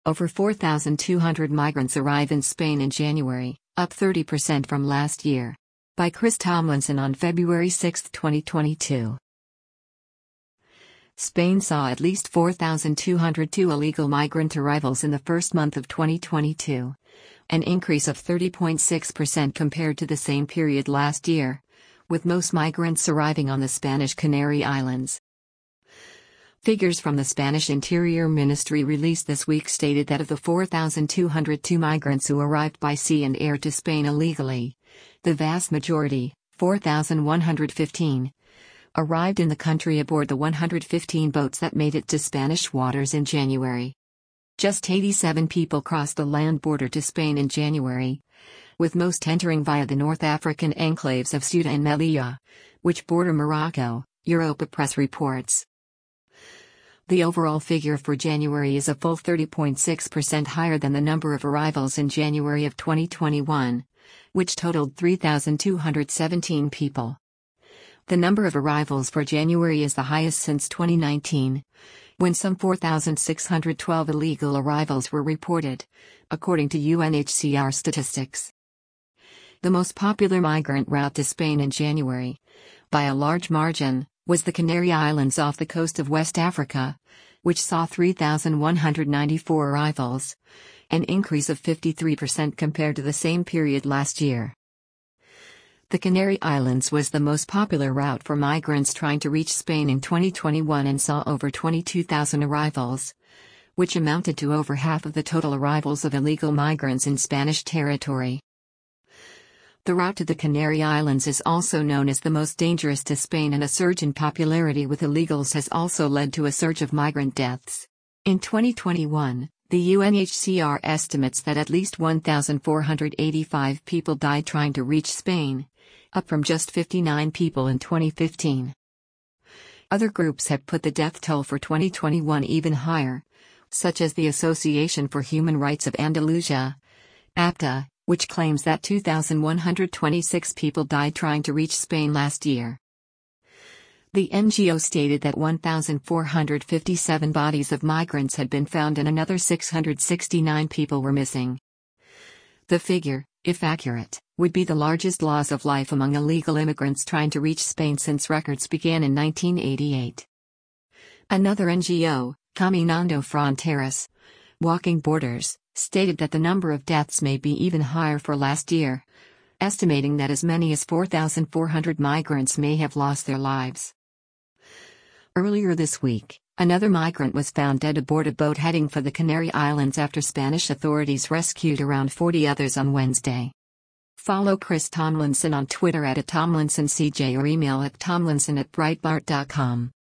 Over 4,200 migrants arrive in Spain in January, up 30% from last year. By Chris Tomlinson on February 6, 2022. Spain saw at least 4,202 illegal migrant arrivals in the first month of 2022, an increase of 30.6% compared to the same period last year, with most migrants arriving on the Spanish Canary Islands. Figures from the Spanish Interior Ministry released this week stated that of the 4,202 migrants who arrived by sea and air to Spain illegally, the vast majority, 4,115, arrived in the country aboard the 115 boats that made it to Spanish waters in January. Just 87 people crossed the land border to Spain in January, with most entering via the North African enclaves of Ceuta and Melilla, which border Morocco, Europa Press reports. The overall figure for January is a full 30.6% higher than the number of arrivals in January of 2021, which totaled 3,217 people. The number of arrivals for January is the highest since 2019, when some 4,612 illegal arrivals were reported, according to UNHCR statistics. The most popular migrant route to Spain in January, by a large margin, was the Canary Islands off the coast of West Africa, which saw 3,194 arrivals, an increase of 53% compared to the same period last year. The Canary Islands was the most popular route for migrants trying to reach Spain in 2021 and saw over 22,000 arrivals, which amounted to over half of the total arrivals of illegal migrants in Spanish territory. The route to the Canary Islands is also known as the most dangerous to Spain, and a surge in popularity with illegals has also led to a surge of migrant deaths. In 2021, the UNHCR estimates that at least 1,485 people died trying to reach Spain, up from just 59 people in 2015. Other groups have put the death toll for 2021 even higher, such as the Association for Human Rights of Andalusia, APTA, which claims that 2,126 people died trying to reach Spain last year. The NGO stated that 1,457 bodies of migrants had been found and another 669 people were missing. The figure, if accurate, would be the largest loss of life among illegal immigrants trying to reach Spain since records began in 1988. Another NGO, Caminando Fronteras, Walking Borders, stated that the number of deaths may be even higher for last year, estimating that as many as 4,400 migrants may have lost their lives. Earlier this week, another migrant was found dead aboard a boat heading for the Canary Islands after Spanish authorities rescued around 40 others on Wednesday. Follow Chris Tomlinson on Twitter @TomlinsonCJ or email at tomlinson@breitbart.com.